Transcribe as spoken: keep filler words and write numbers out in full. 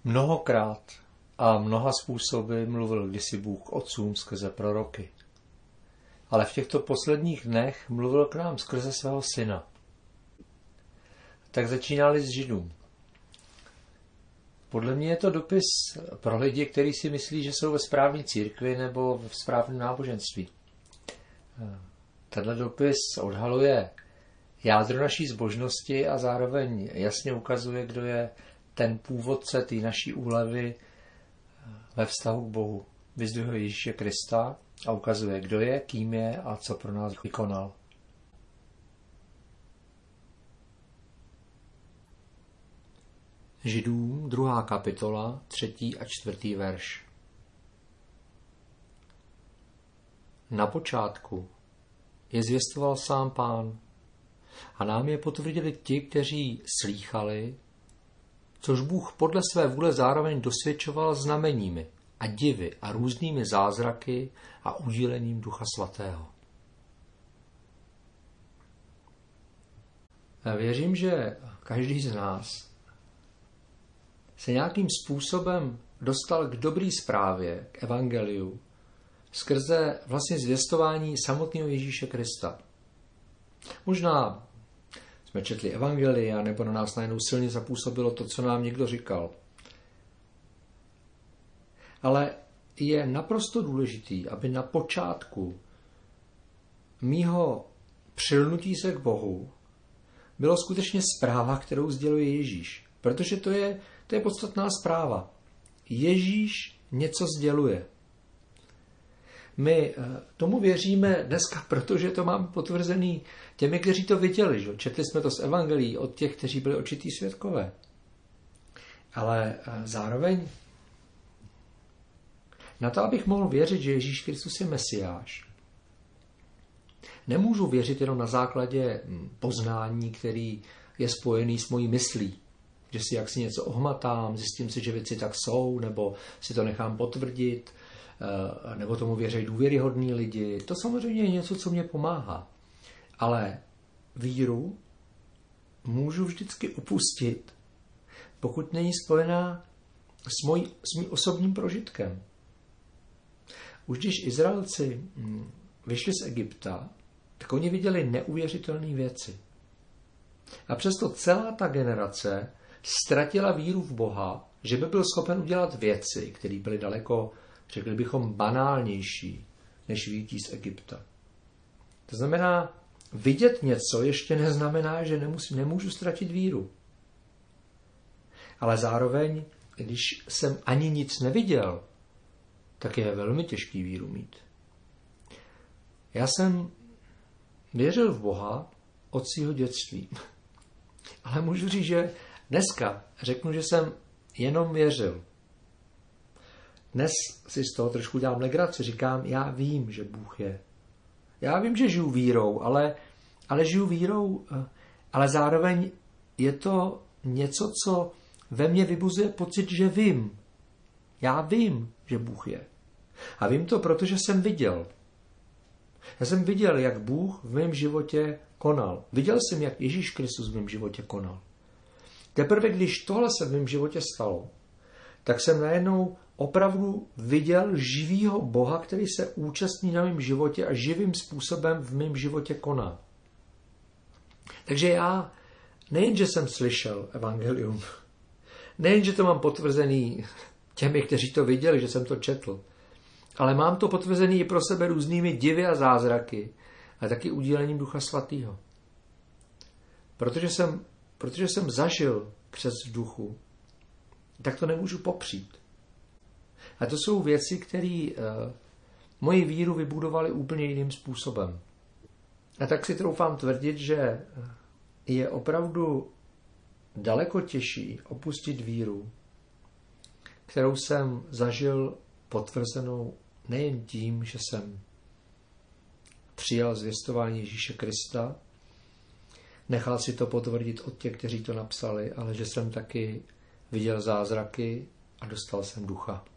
Mnohokrát a mnoha způsoby mluvil kdysi Bůh k otcům skrze proroky. Ale v těchto posledních dnech mluvil k nám skrze svého syna. Tak začínali s Židům. Podle mě je to dopis pro lidi, kteří si myslí, že jsou ve správné církvi nebo v správném náboženství. Tenhle dopis odhaluje jádro naší zbožnosti a zároveň jasně ukazuje, kdo je ten původce té naší úlevy ve vztahu k Bohu. Vyzdvihuje Ježíše Krista a ukazuje, kdo je, kým je a co pro nás vykonal. Židům, druhá kapitola, třetí a čtvrtý verš. Na počátku je zvěstoval sám Pán a nám je potvrdili ti, kteří slýchali, což Bůh podle své vůle zároveň dosvědčoval znameními a divy a různými zázraky a udílením Ducha Svatého. Já věřím, že každý z nás se nějakým způsobem dostal k dobré zprávě, k evangeliu, skrze vlastně zvěstování samotného Ježíše Krista. Možná jsme četli evangelia, nebo na nás najednou silně zapůsobilo to, co nám někdo říkal. Ale je naprosto důležitý, aby na počátku mýho přilnutí se k Bohu bylo skutečně zpráva, kterou sděluje Ježíš. Protože to je, to je podstatná zpráva. Ježíš něco sděluje. My tomu věříme dneska, protože to máme potvrzený těmi, kteří to viděli. Že? Četli jsme to z evangelií od těch, kteří byli očitý svědkové. Ale zároveň na to, abych mohl věřit, že Ježíš Kristus je Mesiáš, nemůžu věřit jenom na základě poznání, který je spojený s mojí myslí. Že si jaksi něco ohmatám, zjistím si, že věci tak jsou, nebo si to nechám potvrdit, nebo tomu věří důvěryhodní lidi. To samozřejmě je něco, co mě pomáhá. Ale víru můžu vždycky upustit, pokud není spojená s, moj, s mým osobním prožitkem. Už když Izraelci vyšli z Egypta, tak oni viděli neuvěřitelné věci. A přesto celá ta generace ztratila víru v Boha, že by byl schopen udělat věci, které byly daleko, řekli bychom, banálnější, než výjití z Egypta. To znamená, vidět něco ještě neznamená, že nemusím, nemůžu ztratit víru. Ale zároveň, když jsem ani nic neviděl, tak je velmi těžký víru mít. Já jsem věřil v Boha od svého dětství. Ale můžu říct, že dneska řeknu, že jsem jenom věřil. Dnes si z toho trošku dělám legraci, říkám, já vím, že Bůh je. Já vím, že žiju vírou, ale, ale žiju vírou, ale zároveň je to něco, co ve mně vybuzuje pocit, že vím. Já vím, že Bůh je. A vím to, protože jsem viděl. Já jsem viděl, jak Bůh v mém životě konal. Viděl jsem, jak Ježíš Kristus v mém životě konal. Teprve, když tohle se v mém životě stalo, tak jsem najednou opravdu viděl živýho Boha, který se účastní na mém životě a živým způsobem v mém životě koná. Takže já nejen, že jsem slyšel evangelium, nejen, že to mám potvrzený těmi, kteří to viděli, že jsem to četl, ale mám to potvrzený i pro sebe různými divy a zázraky a taky udílením Ducha Svatého. Protože jsem, protože jsem zažil křest v duchu, tak to nemůžu popřít. A to jsou věci, které uh, moji víru vybudovaly úplně jiným způsobem. A tak si troufám tvrdit, že je opravdu daleko těžší opustit víru, kterou jsem zažil potvrzenou nejen tím, že jsem přijal zvěstování Ježíše Krista, nechal si to potvrdit od těch, kteří to napsali, ale že jsem taky viděl zázraky a dostal jsem ducha.